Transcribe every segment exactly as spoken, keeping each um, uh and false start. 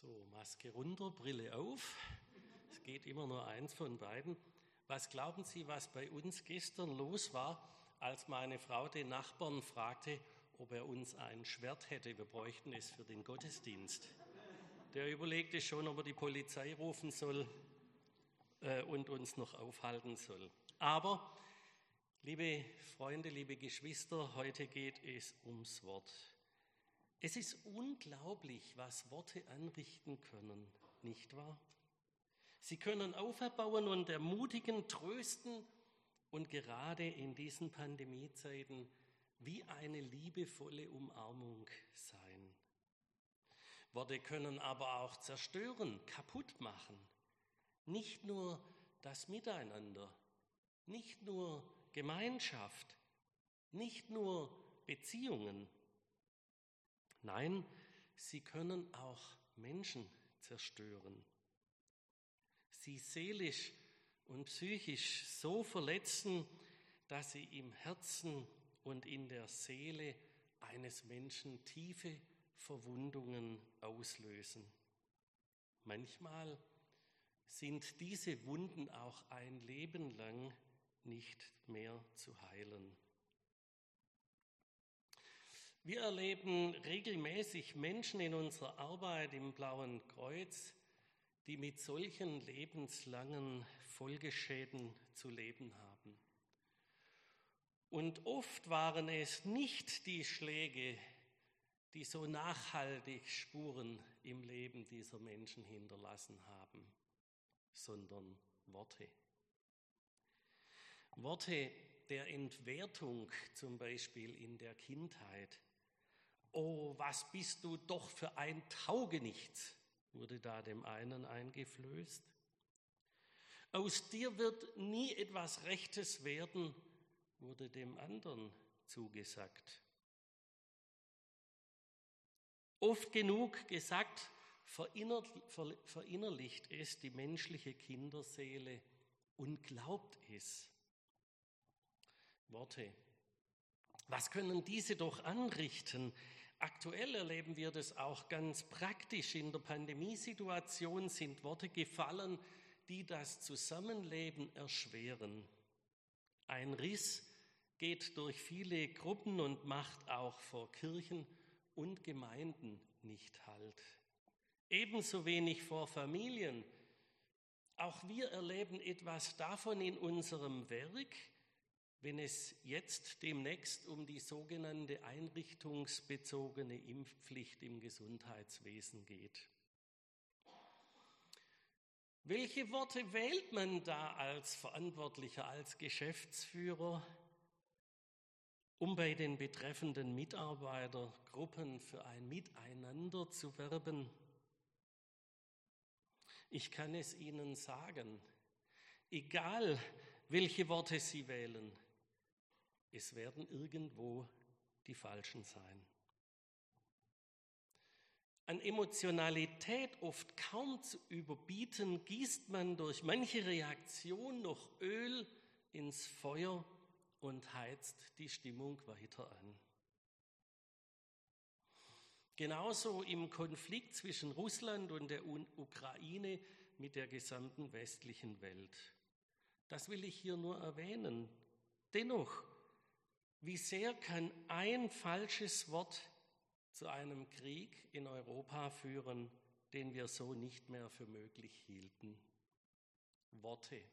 So, Maske runter, Brille auf. Es geht immer nur eins von beiden. Was glauben Sie, was bei uns gestern los war, als meine Frau den Nachbarn fragte, ob er uns ein Schwert hätte? Wir bräuchten es für den Gottesdienst. Der überlegte schon, ob er die Polizei rufen soll äh, und uns noch aufhalten soll. Aber, liebe Freunde, liebe Geschwister, heute geht es ums Wort. Es ist unglaublich, was Worte anrichten können, nicht wahr? Sie können auferbauen und ermutigen, trösten und gerade in diesen Pandemiezeiten wie eine liebevolle Umarmung sein. Worte können aber auch zerstören, kaputt machen. Nicht nur das Miteinander, nicht nur Gemeinschaft, nicht nur Beziehungen. Nein, sie können auch Menschen zerstören. Sie seelisch und psychisch so verletzen, dass sie im Herzen und in der Seele eines Menschen tiefe Verwundungen auslösen. Manchmal sind diese Wunden auch ein Leben lang nicht mehr zu heilen. Wir erleben regelmäßig Menschen in unserer Arbeit im Blauen Kreuz, die mit solchen lebenslangen Folgeschäden zu leben haben. Und oft waren es nicht die Schläge, die so nachhaltig Spuren im Leben dieser Menschen hinterlassen haben, sondern Worte. Worte der Entwertung, zum Beispiel in der Kindheit. Oh, was bist du doch für ein Taugenichts, wurde da dem einen eingeflößt. Aus dir wird nie etwas Rechtes werden, wurde dem anderen zugesagt. Oft genug gesagt, verinnerlicht es die menschliche Kinderseele und glaubt es. Worte. Was können diese doch anrichten? Aktuell erleben wir das auch ganz praktisch. In der Pandemiesituation sind Worte gefallen, die das Zusammenleben erschweren. Ein Riss geht durch viele Gruppen und macht auch vor Kirchen und Gemeinden nicht Halt. Ebenso wenig vor Familien. Auch wir erleben etwas davon in unserem Werk, wenn es jetzt demnächst um die sogenannte einrichtungsbezogene Impfpflicht im Gesundheitswesen geht. Welche Worte wählt man da als Verantwortlicher, als Geschäftsführer, um bei den betreffenden Mitarbeitergruppen für ein Miteinander zu werben? Ich kann es Ihnen sagen, egal welche Worte Sie wählen, es werden irgendwo die falschen sein. An Emotionalität oft kaum zu überbieten, gießt man durch manche Reaktion noch Öl ins Feuer und heizt die Stimmung weiter an. Genauso im Konflikt zwischen Russland und der Ukraine mit der gesamten westlichen Welt. Das will ich hier nur erwähnen. Dennoch, wie sehr kann ein falsches Wort zu einem Krieg in Europa führen, den wir so nicht mehr für möglich hielten? Worte.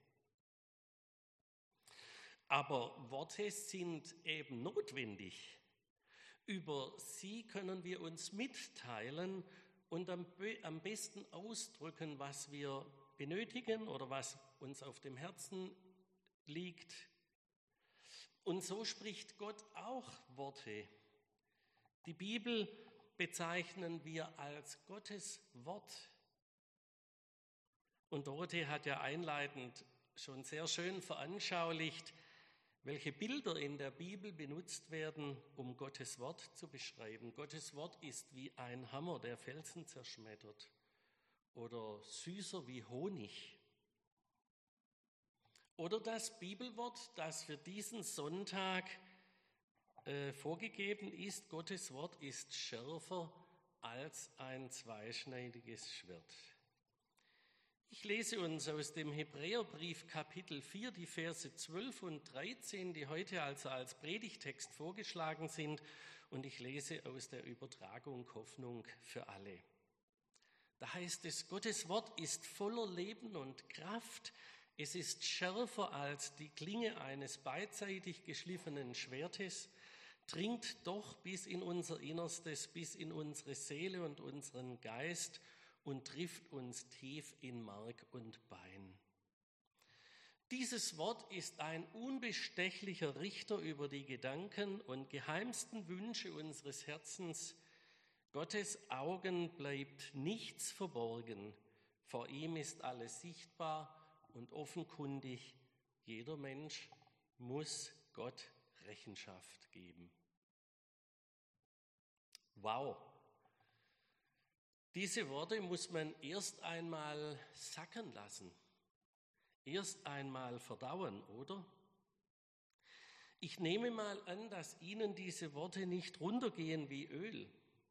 Aber Worte sind eben notwendig. Über sie können wir uns mitteilen und am, am besten ausdrücken, was wir benötigen oder was uns auf dem Herzen liegt. Und so spricht Gott auch Worte. Die Bibel bezeichnen wir als Gottes Wort. Und Dorothee hat ja einleitend schon sehr schön veranschaulicht, welche Bilder in der Bibel benutzt werden, um Gottes Wort zu beschreiben. Gottes Wort ist wie ein Hammer, der Felsen zerschmettert, oder süßer wie Honig. Oder das Bibelwort, das für diesen Sonntag äh, vorgegeben ist, Gottes Wort ist schärfer als ein zweischneidiges Schwert. Ich lese uns aus dem Hebräerbrief Kapitel vier die Verse zwölf und dreizehn, die heute also als Predigtext vorgeschlagen sind, und ich lese aus der Übertragung Hoffnung für alle. Da heißt es: Gottes Wort ist voller Leben und Kraft. Es ist schärfer als die Klinge eines beidseitig geschliffenen Schwertes, dringt doch bis in unser Innerstes, bis in unsere Seele und unseren Geist und trifft uns tief in Mark und Bein. Dieses Wort ist ein unbestechlicher Richter über die Gedanken und geheimsten Wünsche unseres Herzens. Gottes Augen bleibt nichts verborgen. Vor ihm ist alles sichtbar und offenkundig. Jeder Mensch muss Gott Rechenschaft geben. Wow! Diese Worte muss man erst einmal sacken lassen, erst einmal verdauen, oder? Ich nehme mal an, dass Ihnen diese Worte nicht runtergehen wie Öl.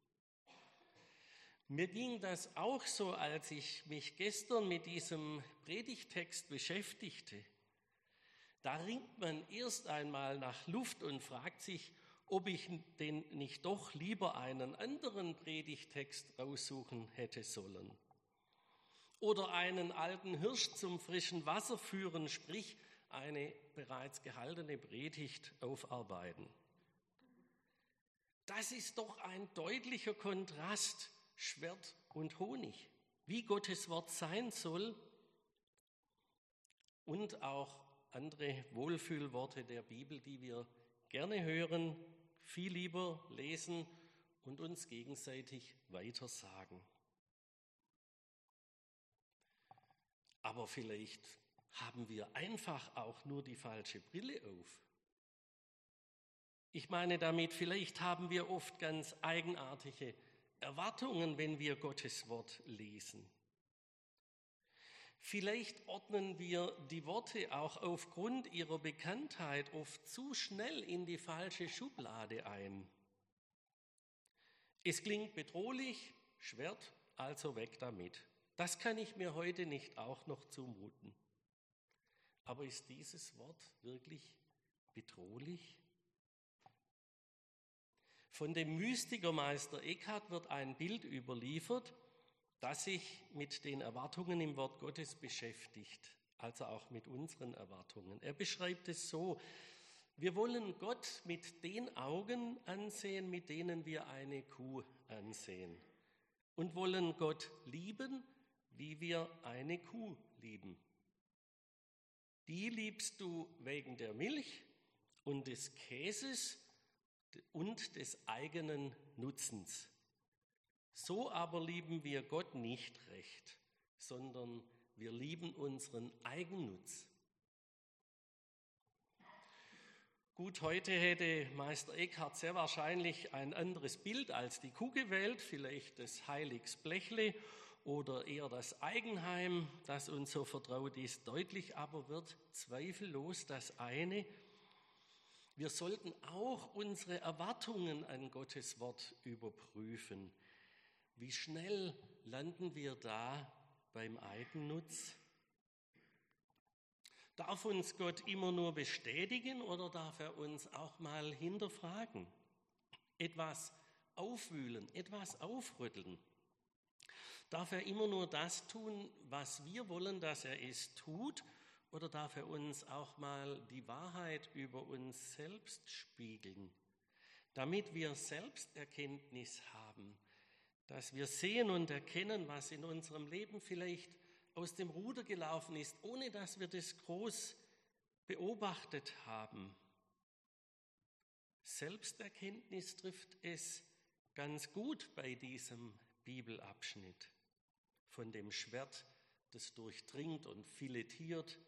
Mir ging das auch so, als ich mich gestern mit diesem Predigtext beschäftigte. Da ringt man erst einmal nach Luft und fragt sich, ob ich denn nicht doch lieber einen anderen Predigtext raussuchen hätte sollen. Oder einen alten Hirsch zum frischen Wasser führen, sprich eine bereits gehaltene Predigt aufarbeiten. Das ist doch ein deutlicher Kontrast, Schwert und Honig, wie Gottes Wort sein soll, und auch andere Wohlfühlworte der Bibel, die wir gerne hören, viel lieber lesen und uns gegenseitig weitersagen. Aber vielleicht haben wir einfach auch nur die falsche Brille auf. Ich meine damit, vielleicht haben wir oft ganz eigenartige Erwartungen, wenn wir Gottes Wort lesen. Vielleicht ordnen wir die Worte auch aufgrund ihrer Bekanntheit oft zu schnell in die falsche Schublade ein. Es klingt bedrohlich, Schwert, also weg damit. Das kann ich mir heute nicht auch noch zumuten. Aber ist dieses Wort wirklich bedrohlich? Von dem Mystiker Meister Eckhart wird ein Bild überliefert, das sich mit den Erwartungen im Wort Gottes beschäftigt, also auch mit unseren Erwartungen. Er beschreibt es so: Wir wollen Gott mit den Augen ansehen, mit denen wir eine Kuh ansehen, und wollen Gott lieben, wie wir eine Kuh lieben. Die liebst du wegen der Milch und des Käses und des eigenen Nutzens. So aber lieben wir Gott nicht recht, sondern wir lieben unseren Eigennutz. Gut, heute hätte Meister Eckhart sehr wahrscheinlich ein anderes Bild als die Kuh gewählt, vielleicht das Heiligsblechle oder eher das Eigenheim, das uns so vertraut ist. Deutlich aber wird zweifellos das eine: Wir sollten auch unsere Erwartungen an Gottes Wort überprüfen. Wie schnell landen wir da beim Eigennutz? Darf uns Gott immer nur bestätigen oder darf er uns auch mal hinterfragen? Etwas aufwühlen, etwas aufrütteln? Darf er immer nur das tun, was wir wollen, dass er es tut? Oder darf er uns auch mal die Wahrheit über uns selbst spiegeln, damit wir Selbsterkenntnis haben, dass wir sehen und erkennen, was in unserem Leben vielleicht aus dem Ruder gelaufen ist, ohne dass wir das groß beobachtet haben. Selbsterkenntnis trifft es ganz gut bei diesem Bibelabschnitt von dem Schwert, das durchdringt und filetiert.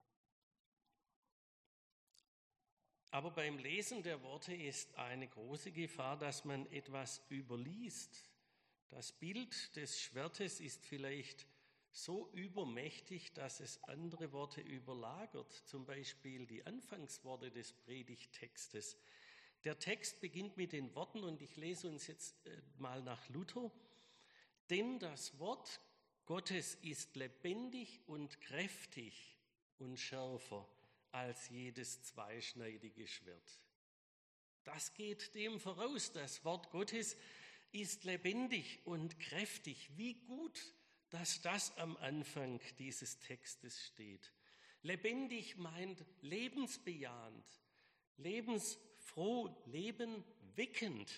Aber beim Lesen der Worte ist eine große Gefahr, dass man etwas überliest. Das Bild des Schwertes ist vielleicht so übermächtig, dass es andere Worte überlagert, zum Beispiel die Anfangsworte des Predigttextes. Der Text beginnt mit den Worten, und ich lese uns jetzt mal nach Luther. Denn das Wort Gottes ist lebendig und kräftig und schärfer als jedes zweischneidige Schwert. Das geht dem voraus. Das Wort Gottes ist lebendig und kräftig. Wie gut, dass das am Anfang dieses Textes steht. Lebendig meint lebensbejahend, lebensfroh, lebenweckend.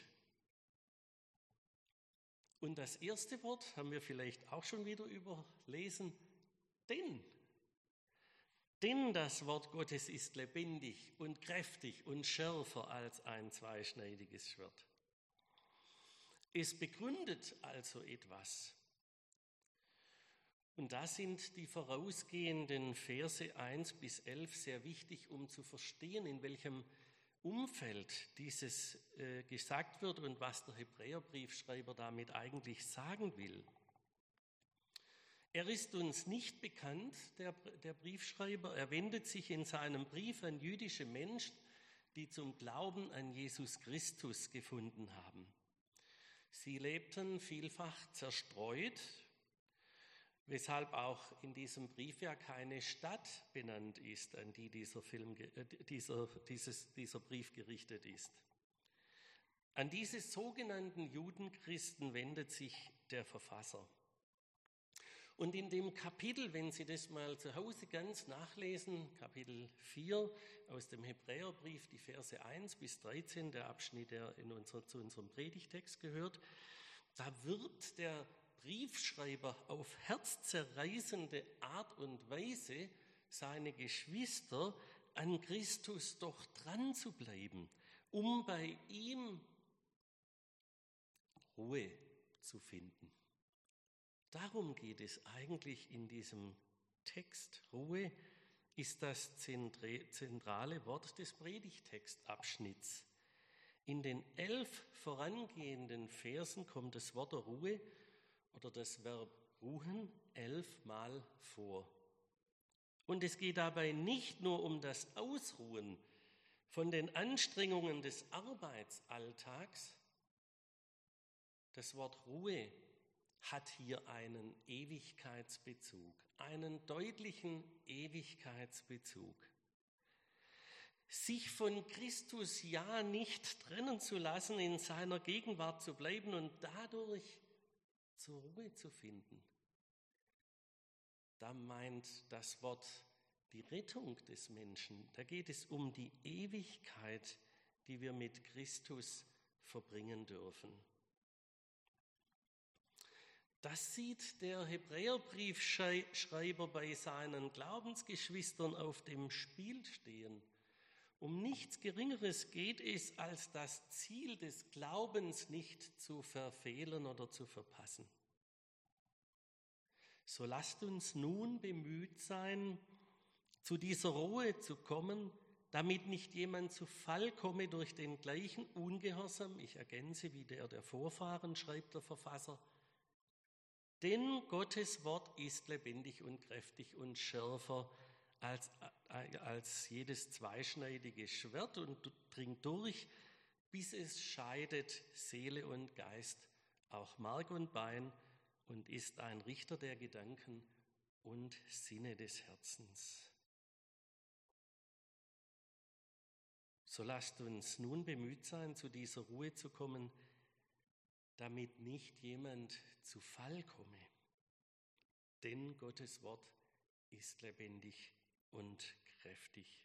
Und das erste Wort haben wir vielleicht auch schon wieder überlesen, denn. Denn das Wort Gottes ist lebendig und kräftig und schärfer als ein zweischneidiges Schwert. Es begründet also etwas. Und da sind die vorausgehenden Verse eins bis elf sehr wichtig, um zu verstehen, in welchem Umfeld dieses äh, gesagt wird und was der Hebräerbriefschreiber damit eigentlich sagen will. Er ist uns nicht bekannt, der, der Briefschreiber. Er wendet sich in seinem Brief an jüdische Menschen, die zum Glauben an Jesus Christus gefunden haben. Sie lebten vielfach zerstreut, weshalb auch in diesem Brief ja keine Stadt benannt ist, an die dieser, Film, äh, dieser, dieses, dieser Brief gerichtet ist. An diese sogenannten Judenchristen wendet sich der Verfasser. Und in dem Kapitel, wenn Sie das mal zu Hause ganz nachlesen, Kapitel vier aus dem Hebräerbrief, die Verse eins bis dreizehn, der Abschnitt, der in unser, zu unserem Predigtext gehört, da wird der Briefschreiber auf herzzerreißende Art und Weise seine Geschwister an Christus doch dran zu bleiben, um bei ihm Ruhe zu finden. Darum geht es eigentlich in diesem Text. Ruhe ist das zentrale Wort des Predigtextabschnitts. In den elf vorangehenden Versen kommt das Wort der Ruhe oder das Verb ruhen elfmal vor. Und es geht dabei nicht nur um das Ausruhen von den Anstrengungen des Arbeitsalltags. Das Wort Ruhe hat hier einen Ewigkeitsbezug, einen deutlichen Ewigkeitsbezug. Sich von Christus ja nicht trennen zu lassen, in seiner Gegenwart zu bleiben und dadurch zur Ruhe zu finden. Da meint das Wort die Rettung des Menschen. Da geht es um die Ewigkeit, die wir mit Christus verbringen dürfen. Das sieht der Hebräerbriefschreiber bei seinen Glaubensgeschwistern auf dem Spiel stehen. Um nichts Geringeres geht es, als das Ziel des Glaubens nicht zu verfehlen oder zu verpassen. So lasst uns nun bemüht sein, zu dieser Ruhe zu kommen, damit nicht jemand zu Fall komme durch den gleichen Ungehorsam, ich ergänze wie der der Vorfahren, schreibt der Verfasser, denn Gottes Wort ist lebendig und kräftig und schärfer als, als jedes zweischneidige Schwert und dringt durch, bis es scheidet Seele und Geist, auch Mark und Bein, und ist ein Richter der Gedanken und Sinne des Herzens. So lasst uns nun bemüht sein, zu dieser Ruhe zu kommen, damit nicht jemand zu Fall komme. Denn Gottes Wort ist lebendig und kräftig.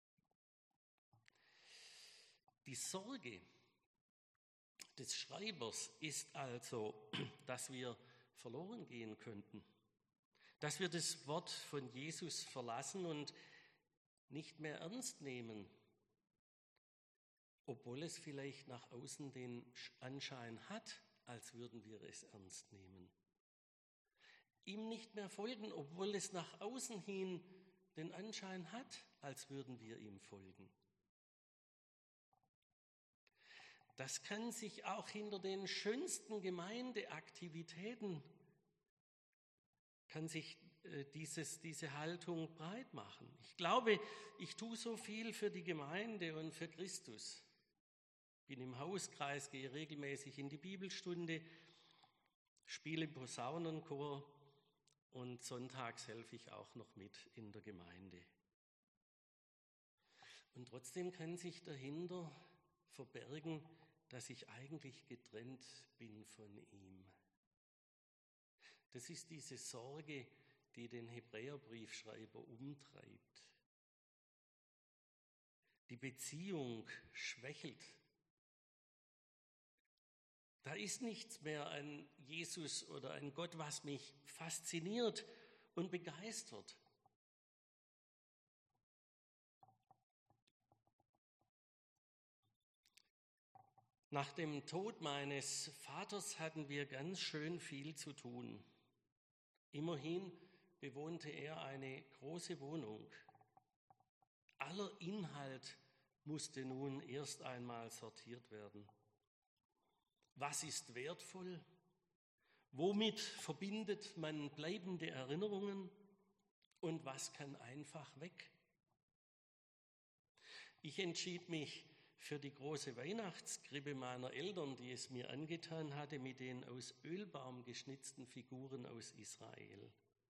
Die Sorge des Schreibers ist also, dass wir verloren gehen könnten, dass wir das Wort von Jesus verlassen und nicht mehr ernst nehmen, obwohl es vielleicht nach außen den Anschein hat, als würden wir es ernst nehmen. Ihm nicht mehr folgen, obwohl es nach außen hin den Anschein hat, als würden wir ihm folgen. Das kann sich auch hinter den schönsten Gemeindeaktivitäten, kann sich äh, dieses, diese Haltung breit machen. Ich glaube, ich tue so viel für die Gemeinde und für Christus. bin im Hauskreis, gehe regelmäßig in die Bibelstunde, spiele im Posaunenchor und sonntags helfe ich auch noch mit in der Gemeinde. Und trotzdem kann sich dahinter verbergen, dass ich eigentlich getrennt bin von ihm. Das ist diese Sorge, die den Hebräerbriefschreiber umtreibt. Die Beziehung schwächelt. Da ist nichts mehr an Jesus oder an Gott, was mich fasziniert und begeistert. Nach dem Tod meines Vaters hatten wir ganz schön viel zu tun. Immerhin bewohnte er eine große Wohnung. Aller Inhalt musste nun erst einmal sortiert werden. Was ist wertvoll? Womit verbindet man bleibende Erinnerungen? Und was kann einfach weg? Ich entschied mich für die große Weihnachtskrippe meiner Eltern, die es mir angetan hatte, mit den aus Ölbaum geschnitzten Figuren aus Israel.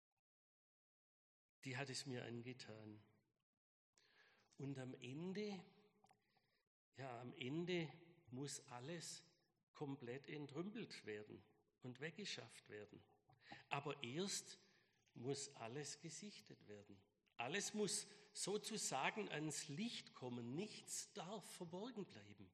Die hat es mir angetan. Und am Ende, ja, am Ende muss alles komplett entrümpelt werden und weggeschafft werden. Aber erst muss alles gesichtet werden. Alles muss sozusagen ans Licht kommen. Nichts darf verborgen bleiben.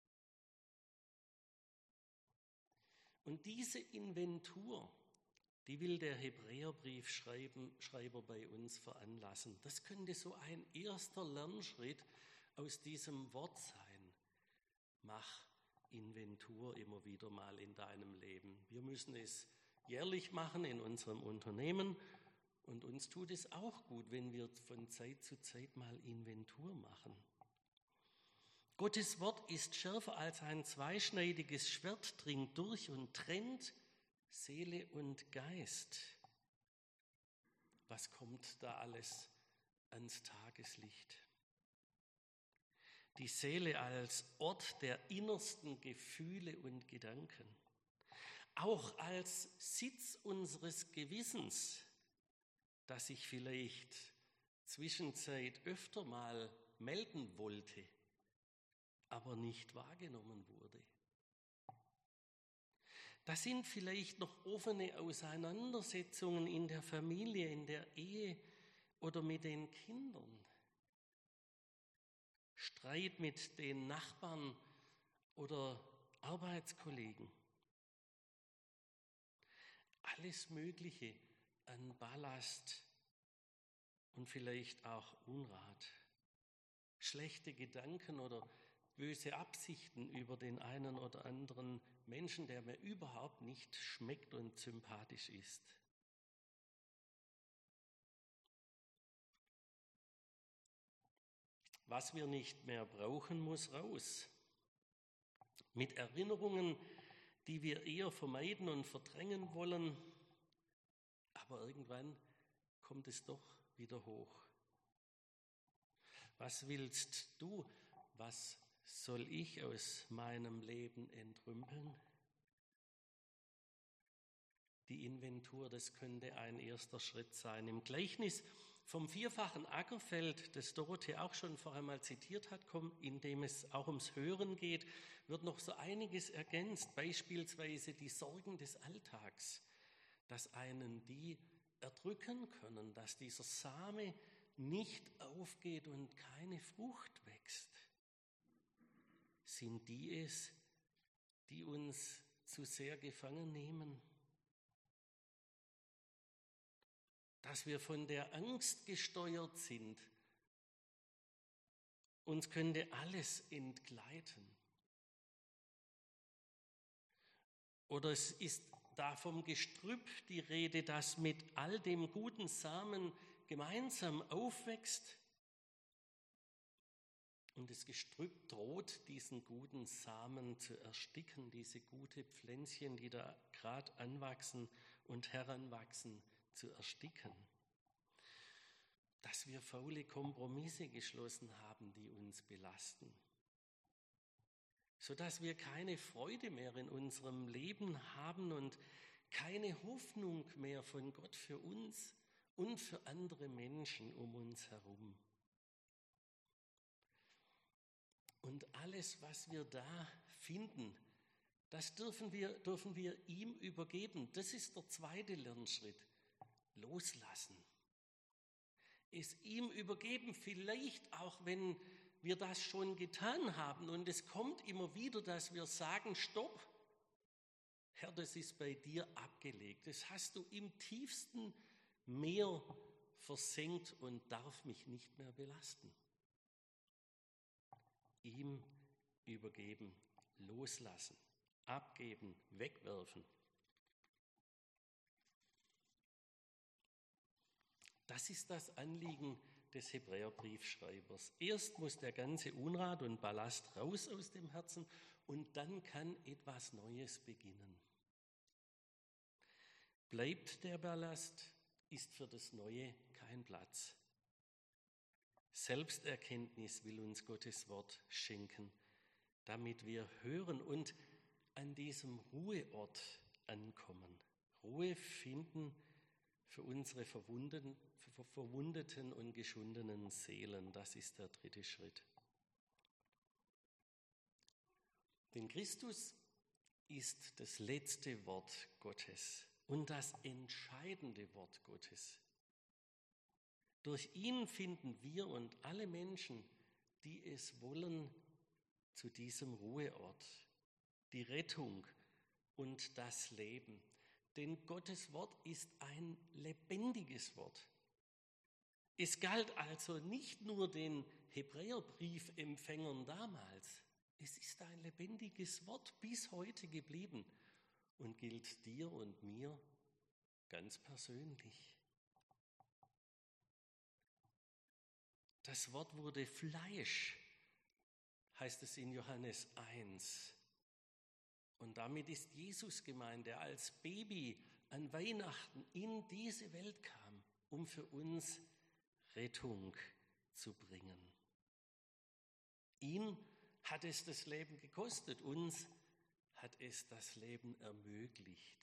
Und diese Inventur, die will der Hebräerbriefschreiber bei uns veranlassen. Das könnte so ein erster Lernschritt aus diesem Wort sein. Mach Inventur immer wieder mal in deinem Leben. Wir müssen es jährlich machen in unserem Unternehmen und uns tut es auch gut, wenn wir von Zeit zu Zeit mal Inventur machen. Gottes Wort ist schärfer als ein zweischneidiges Schwert, dringt durch und trennt Seele und Geist. Was kommt da alles ans Tageslicht? Die Seele als Ort der innersten Gefühle und Gedanken, auch als Sitz unseres Gewissens, das sich vielleicht zwischenzeit öfter mal melden wollte, aber nicht wahrgenommen wurde. Das sind vielleicht noch offene Auseinandersetzungen in der Familie, in der Ehe oder mit den Kindern. Streit mit den Nachbarn oder Arbeitskollegen. Alles Mögliche an Ballast und vielleicht auch Unrat. Schlechte Gedanken oder böse Absichten über den einen oder anderen Menschen, der mir überhaupt nicht schmeckt und sympathisch ist. Was wir nicht mehr brauchen, muss raus. Mit Erinnerungen, die wir eher vermeiden und verdrängen wollen, aber irgendwann kommt es doch wieder hoch. Was willst du? Was soll ich aus meinem Leben entrümpeln? Die Inventur, das könnte ein erster Schritt sein. Im Gleichnis vom vierfachen Ackerfeld, das Dorothee auch schon vorher mal zitiert hat, in dem es auch ums Hören geht, wird noch so einiges ergänzt, beispielsweise die Sorgen des Alltags, dass einen die erdrücken können, dass dieser Same nicht aufgeht und keine Frucht wächst. Sind die es, die uns zu sehr gefangen nehmen? Dass wir von der Angst gesteuert sind. Uns könnte alles entgleiten. Oder es ist da vom Gestrüpp die Rede, das mit all dem guten Samen gemeinsam aufwächst. Und das Gestrüpp droht, diesen guten Samen zu ersticken, diese gute Pflänzchen, die da gerade anwachsen und heranwachsen, zu ersticken. Dass wir faule Kompromisse geschlossen haben, die uns belasten. sodass wir keine Freude mehr in unserem Leben haben und keine Hoffnung mehr von Gott für uns und für andere Menschen um uns herum. Und alles, was wir da finden, das dürfen wir, dürfen wir ihm übergeben. Das ist der zweite Lernschritt. Loslassen. Es ihm übergeben, vielleicht auch wenn wir das schon getan haben und es kommt immer wieder, dass wir sagen, stopp, Herr, das ist bei dir abgelegt. Das hast du im tiefsten Meer versenkt und darf mich nicht mehr belasten. Ihm übergeben, loslassen, abgeben, wegwerfen. Das ist das Anliegen des Hebräerbriefschreibers. Erst muss der ganze Unrat und Ballast raus aus dem Herzen und dann kann etwas Neues beginnen. Bleibt der Ballast, ist für das Neue kein Platz. Selbsterkenntnis will uns Gottes Wort schenken, damit wir hören und an diesem Ruheort ankommen. Ruhe finden für unsere verwundeten, verwundeten und geschundenen Seelen. Das ist der dritte Schritt. Denn Christus ist das letzte Wort Gottes und das entscheidende Wort Gottes. Durch ihn finden wir und alle Menschen, die es wollen, zu diesem Ruheort, die Rettung und das Leben. Denn Gottes Wort ist ein lebendiges Wort. Es galt also nicht nur den Hebräerbriefempfängern damals, es ist ein lebendiges Wort bis heute geblieben und gilt dir und mir ganz persönlich. Das Wort wurde Fleisch, heißt es in Johannes eins. Und damit ist Jesus gemeint, der als Baby an Weihnachten in diese Welt kam, um für uns Rettung zu bringen. Ihn hat es das Leben gekostet, uns hat es das Leben ermöglicht.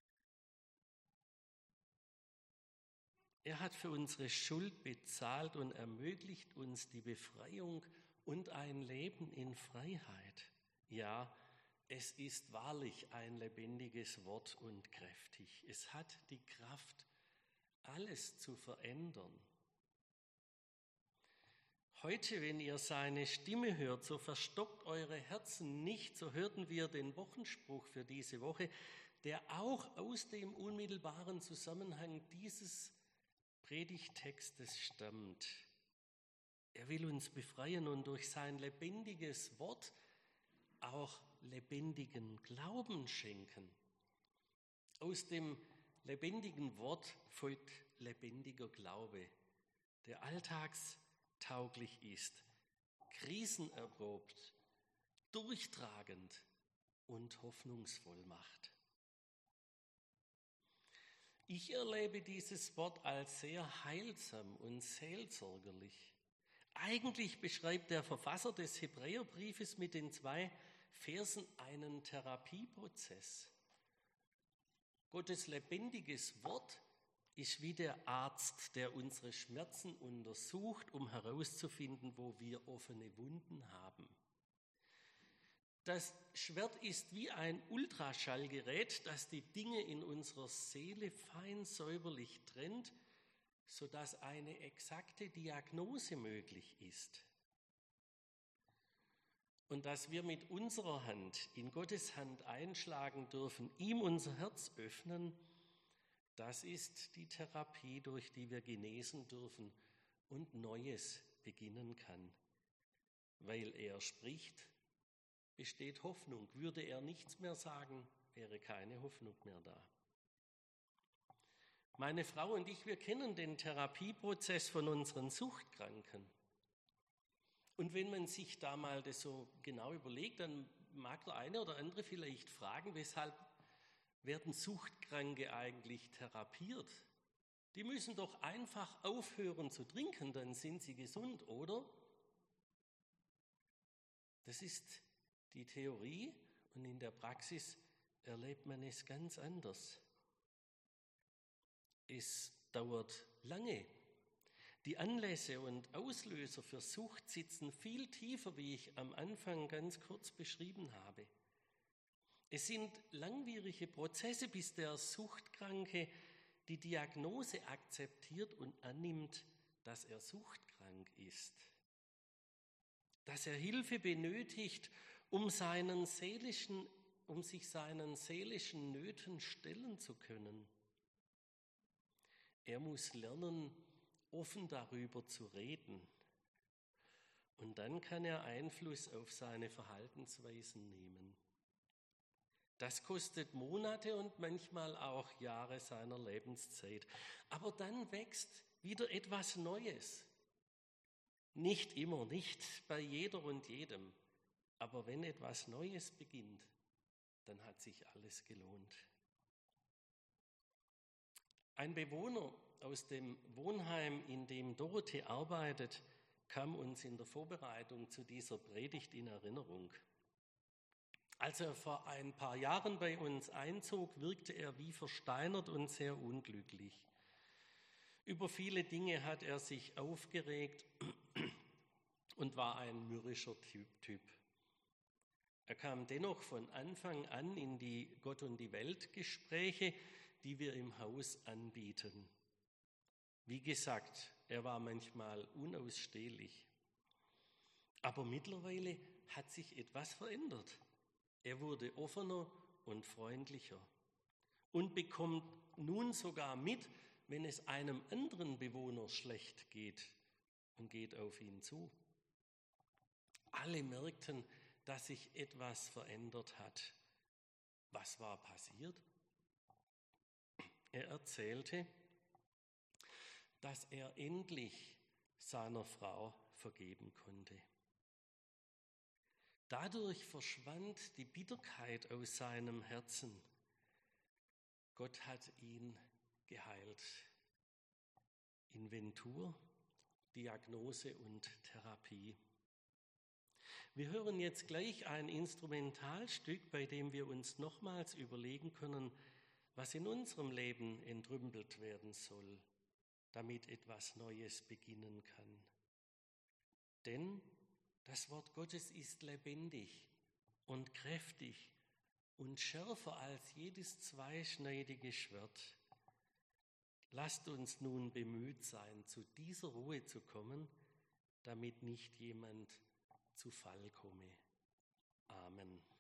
Er hat für unsere Schuld bezahlt und ermöglicht uns die Befreiung und ein Leben in Freiheit. Ja, es ist wahrlich ein lebendiges Wort und kräftig. Es hat die Kraft, alles zu verändern. Heute, wenn ihr seine Stimme hört, so verstockt eure Herzen nicht, so hörten wir den Wochenspruch für diese Woche, der auch aus dem unmittelbaren Zusammenhang dieses Predigttextes stammt. Er will uns befreien und durch sein lebendiges Wort auch lebendigen Glauben schenken. Aus dem lebendigen Wort folgt lebendiger Glaube, der alltagstauglich ist, krisenerprobt, durchtragend und hoffnungsvoll macht. Ich erlebe dieses Wort als sehr heilsam und seelsorgerlich. Eigentlich beschreibt der Verfasser des Hebräerbriefes mit den zwei Versen einen Therapieprozess. Gottes lebendiges Wort ist wie der Arzt, der unsere Schmerzen untersucht, um herauszufinden, wo wir offene Wunden haben. Das Schwert ist wie ein Ultraschallgerät, das die Dinge in unserer Seele fein säuberlich trennt, sodass eine exakte Diagnose möglich ist. Und dass wir mit unserer Hand in Gottes Hand einschlagen dürfen, ihm unser Herz öffnen, das ist die Therapie, durch die wir genesen dürfen und Neues beginnen kann. Weil er spricht, besteht Hoffnung. Würde er nichts mehr sagen, wäre keine Hoffnung mehr da. Meine Frau und ich, wir kennen den Therapieprozess von unseren Suchtkranken. Und wenn man sich da mal das so genau überlegt, dann mag der eine oder andere vielleicht fragen, weshalb werden Suchtkranke eigentlich therapiert? Die müssen doch einfach aufhören zu trinken, dann sind sie gesund, oder? Das ist die Theorie, und in der Praxis erlebt man es ganz anders. Es dauert lange. Die Anlässe und Auslöser für Sucht sitzen viel tiefer, wie ich am Anfang ganz kurz beschrieben habe. Es sind langwierige Prozesse, bis der Suchtkranke die Diagnose akzeptiert und annimmt, dass er suchtkrank ist, dass er Hilfe benötigt, um, seinen seelischen, um sich seinen seelischen Nöten stellen zu können. Er muss lernen, offen darüber zu reden. Und dann kann er Einfluss auf seine Verhaltensweisen nehmen. Das kostet Monate und manchmal auch Jahre seiner Lebenszeit. Aber dann wächst wieder etwas Neues. Nicht immer, nicht bei jeder und jedem. Aber wenn etwas Neues beginnt, dann hat sich alles gelohnt. Ein Bewohner aus dem Wohnheim, in dem Dorothee arbeitet, kam uns in der Vorbereitung zu dieser Predigt in Erinnerung. Als er vor ein paar Jahren bei uns einzog, wirkte er wie versteinert und sehr unglücklich. Über viele Dinge hat er sich aufgeregt und war ein mürrischer Typ. Er kam dennoch von Anfang an in die Gott- und die Welt-Gespräche, die wir im Haus anbieten. Wie gesagt, er war manchmal unausstehlich. Aber mittlerweile hat sich etwas verändert. Er wurde offener und freundlicher und bekommt nun sogar mit, wenn es einem anderen Bewohner schlecht geht, und geht auf ihn zu. Alle merkten, dass sich etwas verändert hat. Was war passiert? Er erzählte, dass er endlich seiner Frau vergeben konnte. Dadurch verschwand die Bitterkeit aus seinem Herzen. Gott hat ihn geheilt. Inventur, Diagnose und Therapie. Wir hören jetzt gleich ein Instrumentalstück, bei dem wir uns nochmals überlegen können, was in unserem Leben entrümpelt werden soll, damit etwas Neues beginnen kann. Denn das Wort Gottes ist lebendig und kräftig und schärfer als jedes zweischneidige Schwert. Lasst uns nun bemüht sein, zu dieser Ruhe zu kommen, damit nicht jemand zu Fall komme. Amen.